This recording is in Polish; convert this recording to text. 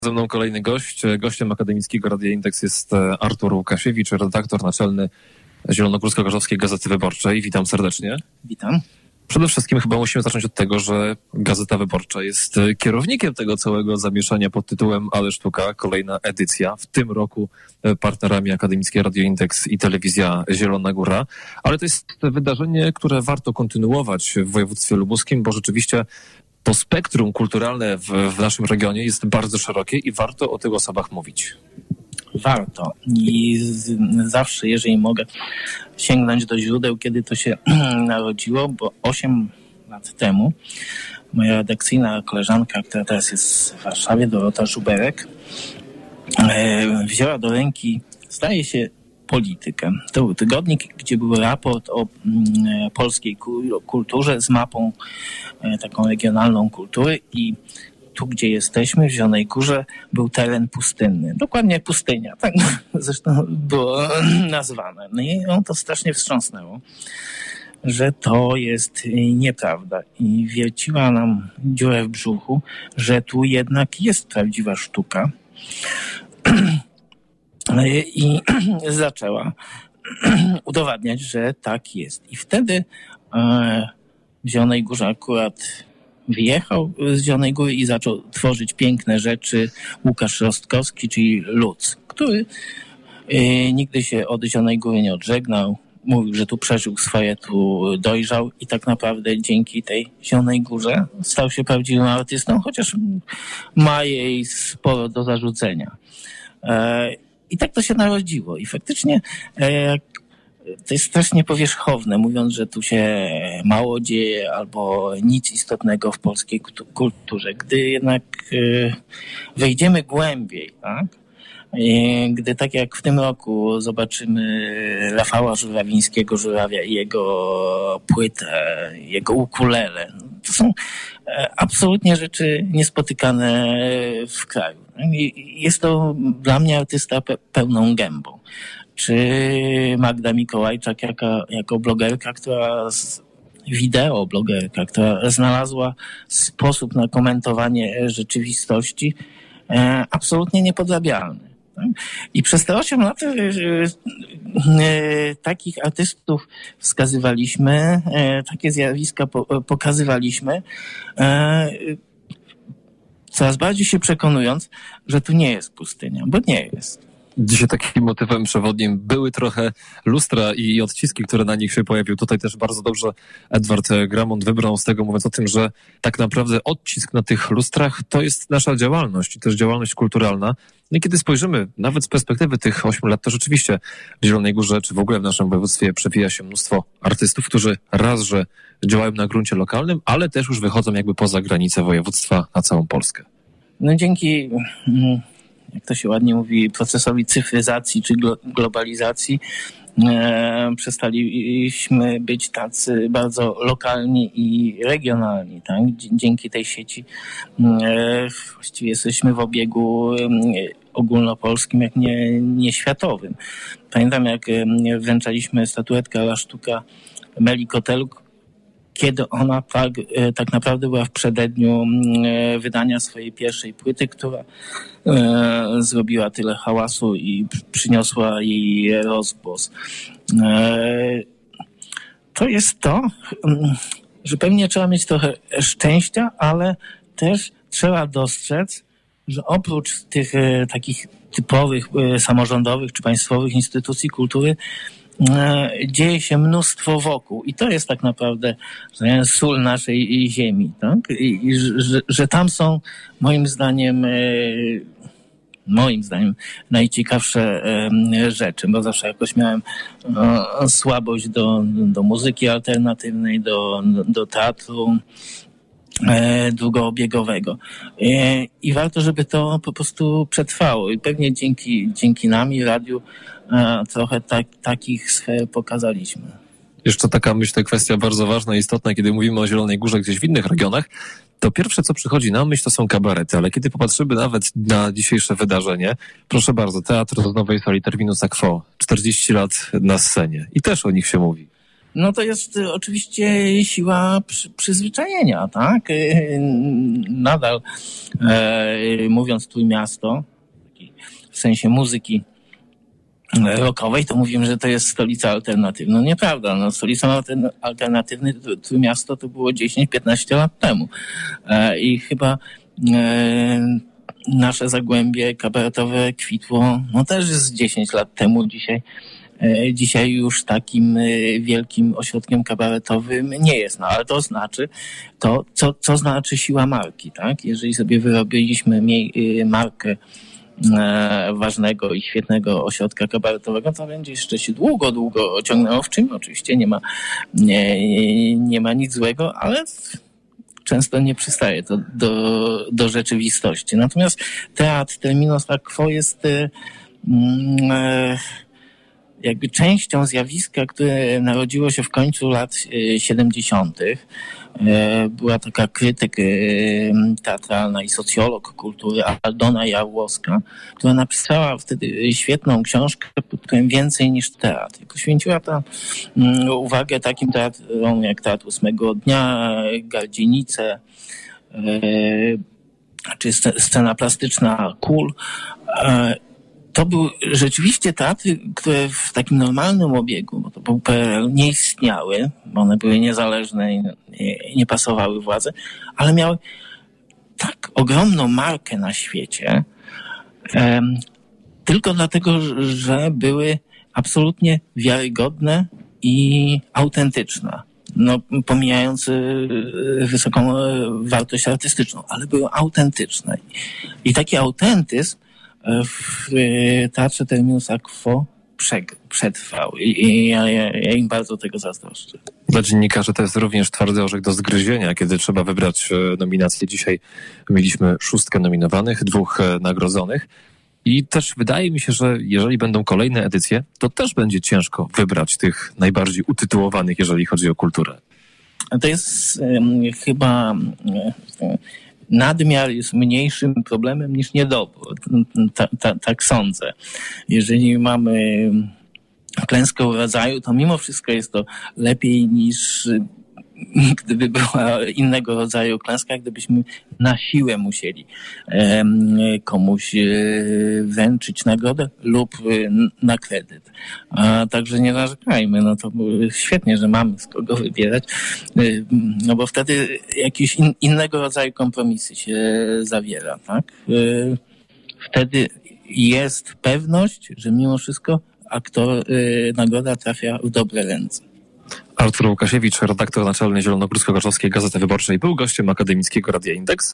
Ze mną kolejny gość. Gościem Akademickiego Radia Indeks jest Artur Łukasiewicz, redaktor naczelny Zielonogórsko-Gorzowskiej Gazety Wyborczej. Witam serdecznie. Witam. Przede wszystkim chyba musimy zacząć od tego, że Gazeta Wyborcza jest kierownikiem tego całego zamieszania pod tytułem Ale Sztuka, kolejna edycja. W tym roku partnerami Akademickie Radio Indeks i Telewizja Zielona Góra. Ale to jest wydarzenie, które warto kontynuować w województwie lubuskim, bo rzeczywiście to spektrum kulturalne w naszym regionie jest bardzo szerokie i warto o tych osobach mówić. Warto. I zawsze, jeżeli mogę sięgnąć do źródeł, kiedy to się narodziło, bo 8 lat temu moja redakcyjna koleżanka, która teraz jest w Warszawie, Dorota Żuberek, wzięła do ręki, zdaje się, Politykę. To był tygodnik, gdzie był raport o polskiej kulturze z mapą taką regionalną kultury i tu, gdzie jesteśmy, w Zielonej Górze, był teren pustynny. Dokładnie pustynia, tak zresztą było nazwane. No i ją to strasznie wstrząsnęło, że to jest nieprawda i wierciła nam dziurę w brzuchu, że tu jednak jest prawdziwa sztuka. I zaczęła udowadniać, że tak jest. I wtedy w Zielonej Górze akurat wyjechał z Zielonej Góry i zaczął tworzyć piękne rzeczy Łukasz Rostkowski, czyli Lutz, który nigdy się od Zielonej Góry nie odżegnał. Mówił, że tu przeżył swoje, tu dojrzał i tak naprawdę dzięki tej Zielonej Górze stał się prawdziwym artystą, chociaż ma jej sporo do zarzucenia. I tak to się narodziło. I faktycznie to jest strasznie powierzchowne, mówiąc, że tu się mało dzieje albo nic istotnego w polskiej kulturze. Gdy jednak wejdziemy głębiej, tak? Gdy tak jak w tym roku zobaczymy Rafała Żurawińskiego, Żurawia i jego płytę, jego ukulele, to są absolutnie rzeczy niespotykane w kraju. Jest to dla mnie artysta pełną gębą. Czy Magda Mikołajczak jako blogerka, wideoblogerka, która znalazła sposób na komentowanie rzeczywistości absolutnie niepodrabialny. I przez te 8 lat takich artystów wskazywaliśmy, takie zjawiska pokazywaliśmy, coraz bardziej się przekonując, że tu nie jest pustynia, bo nie jest. Dzisiaj takim motywem przewodnim były trochę lustra i odciski, które na nich się pojawiły. Tutaj też bardzo dobrze Edward Gramont wybrał z tego, mówiąc o tym, że tak naprawdę odcisk na tych lustrach to jest nasza działalność i też działalność kulturalna. No i kiedy spojrzymy nawet z perspektywy tych 8 lat, to rzeczywiście w Zielonej Górze, czy w ogóle w naszym województwie przewija się mnóstwo artystów, którzy raz, że działają na gruncie lokalnym, ale też już wychodzą jakby poza granice województwa na całą Polskę. No dzięki, jak to się ładnie mówi, procesowi cyfryzacji czy globalizacji, przestaliśmy być tacy bardzo lokalni i regionalni. Tak? Dzięki tej sieci właściwie jesteśmy w obiegu ogólnopolskim, jak nie światowym. Pamiętam, jak wręczaliśmy statuetkę La Sztuka Meli Koteluk, kiedy ona tak naprawdę była w przededniu wydania swojej pierwszej płyty, która zrobiła tyle hałasu i przyniosła jej rozgłos. To jest to, że pewnie trzeba mieć trochę szczęścia, ale też trzeba dostrzec, że oprócz tych takich typowych samorządowych czy państwowych instytucji kultury dzieje się mnóstwo wokół i to jest tak naprawdę sól naszej ziemi, tak? I że tam są moim zdaniem najciekawsze rzeczy, bo zawsze jakoś miałem słabość do muzyki alternatywnej, do teatru długoobiegowego. I warto, żeby to po prostu przetrwało. I pewnie dzięki nam i radiu trochę takich sfer pokazaliśmy. Jeszcze taka, myślę, kwestia bardzo ważna i istotna, kiedy mówimy o Zielonej Górze gdzieś w innych regionach, to pierwsze, co przychodzi na myśl, to są kabarety, ale kiedy popatrzymy nawet na dzisiejsze wydarzenie, proszę bardzo, Teatr z Nowej Sali Terminus Quo, 40 lat na scenie i też o nich się mówi. No to jest oczywiście siła przyzwyczajenia, tak? Nadal mówiąc Trójmiasto, w sensie muzyki rockowej, to mówimy, że to jest stolica alternatywna. No nieprawda. No, stolicą alternatywnej Trójmiasto to było 10-15 lat temu. I chyba nasze Zagłębie kabaretowe kwitło no też z 10 lat temu. Dzisiaj już takim wielkim ośrodkiem kabaretowym nie jest. No ale to znaczy, co znaczy siła marki, tak? Jeżeli sobie wyrobiliśmy markę ważnego i świetnego ośrodka kabaretowego, to będzie jeszcze się długo ciągnęło, w czym oczywiście nie ma nic złego, ale często nie przystaje to do rzeczywistości. Natomiast teatr Terminus ac quo jest jakby częścią zjawiska, które narodziło się w końcu lat 70. Była taka krytyk teatralna i socjolog kultury Aldona Jałowska, która napisała wtedy świetną książkę pod tytułem Więcej niż teatr. I poświęciła tam uwagę takim teatrom jak Teatr Ósmego Dnia, Gardzienice, czy scena plastyczna KUL. To były rzeczywiście teatry, które w takim normalnym obiegu, bo to był PRL, nie istniały, bo one były niezależne i nie pasowały władzy, ale miały tak ogromną markę na świecie, tylko dlatego, że były absolutnie wiarygodne i autentyczne. No, pomijając wysoką wartość artystyczną, ale były autentyczne. I taki autentyzm w Teatrze Terminus ac quo przetrwał i ja im bardzo tego zazdroszczę. Dla dziennikarzy to jest również twardy orzech do zgryzienia, kiedy trzeba wybrać nominacje. Dzisiaj mieliśmy 6 nominowanych, 2 nagrodzonych i też wydaje mi się, że jeżeli będą kolejne edycje, to też będzie ciężko wybrać tych najbardziej utytułowanych, jeżeli chodzi o kulturę. To jest chyba... Nadmiar jest mniejszym problemem niż niedobór. Tak sądzę. Jeżeli mamy klęskę urodzaju, to mimo wszystko jest to lepiej niż gdyby była innego rodzaju klęska, gdybyśmy na siłę musieli komuś wręczyć nagrodę lub na kredyt. Także nie narzekajmy, no to świetnie, że mamy z kogo wybierać, no bo wtedy jakieś innego rodzaju kompromisy się zawiera, tak? Wtedy jest pewność, że mimo wszystko nagroda trafia w dobre ręce. Artur Łukasiewicz, redaktor naczelny Zielonogórsko-Gorzowskiej Gazety Wyborczej, był gościem akademickiego Radia Indeks.